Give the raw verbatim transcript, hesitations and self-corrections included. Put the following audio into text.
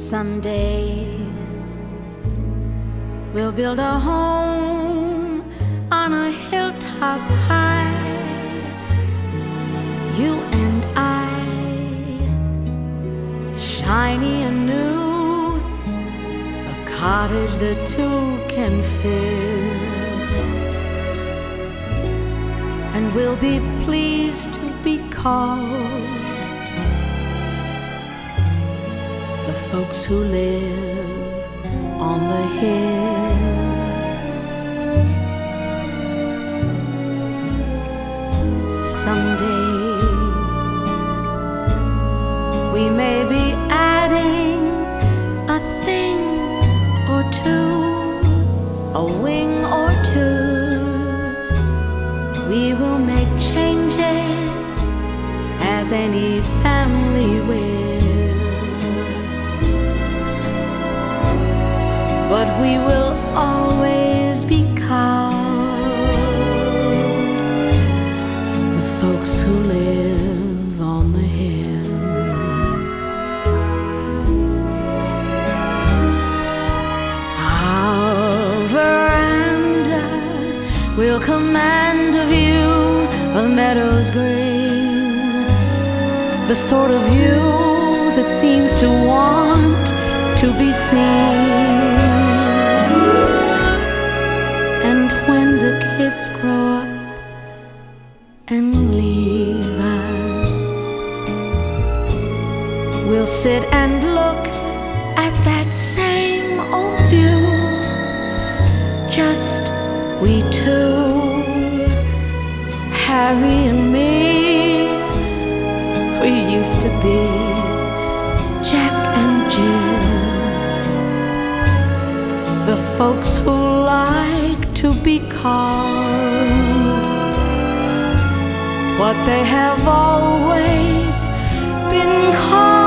Someday we'll build a home on a hilltop high, you and I, shiny and new, a cottage that two can fill, and we'll be pleased to be called the folks who live on the hill. Someday we may be adding a thing or two, a wing or two. We will make changes as any family will, but we will always be called the folks who live on the hill. Our veranda will command a view of meadows green, the sort of view that seems to want to be seen. And when the kids grow up and leave us, we'll sit and look at that same old view, just we two, Harry and me. We used to be Jack and Jill, the folks who like to be called what they have always been called.